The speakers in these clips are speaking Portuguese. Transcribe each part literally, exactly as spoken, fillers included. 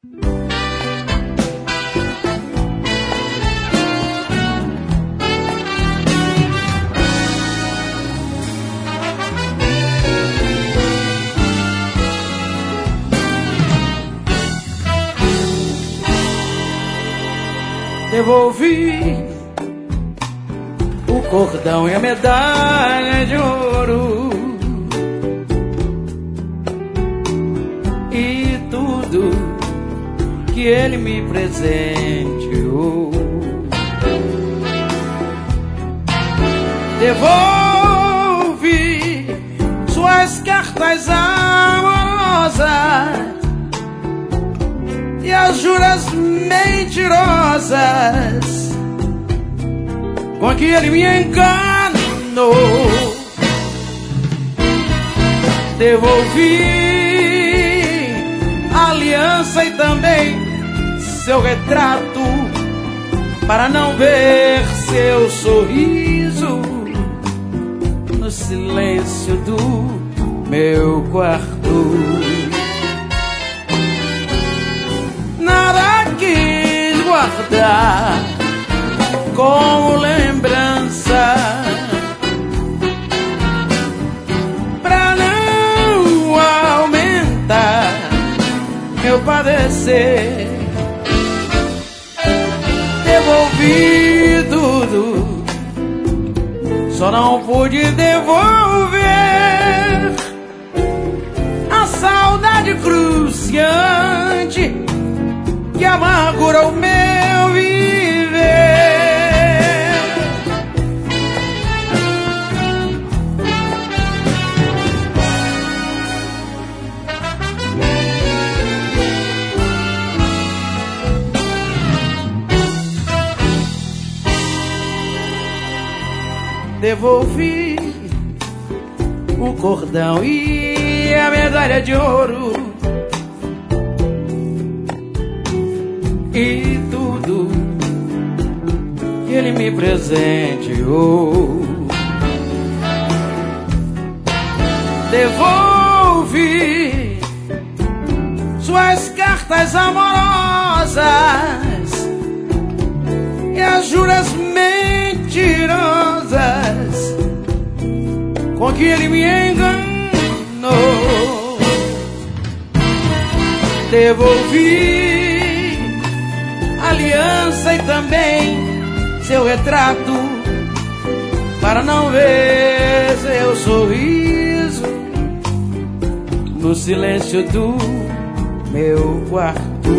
Devolvi o cordão e a medalha de ouro e tudo que ele me presenteou. Devolvi suas cartas amorosas e as juras mentirosas com que ele me enganou. Devolvi a aliança e também seu retrato para não ver seu sorriso no silêncio do meu quarto. Nada quis guardar como lembrança pra não aumentar meu padecer. Devolvi tudo, só não pude devolver a saudade cruciante que amargura o meu viver. Devolvi o cordão e a medalha de ouro e tudo que ele me presenteou. Devolvi suas cartas amorosas e as juras mentirosas com que ele me enganou. Devolvi aliança e também seu retrato para não ver seu sorriso no silêncio do meu quarto.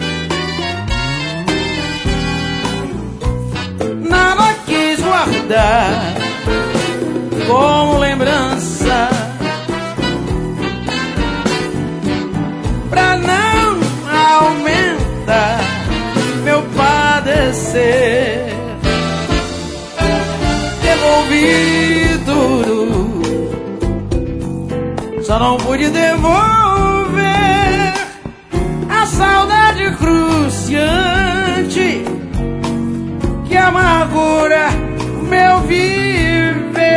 Nada quis guardar como lembrança pra não aumentar meu padecer. Devolvi tudo, só não pude devolver a saudade cruciante que amargura o meu viver.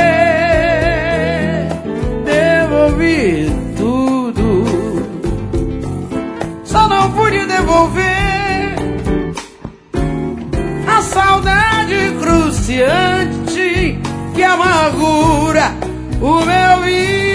Devolvi tudo, só não pude devolver a saudade cruciante que amargura o meu viver.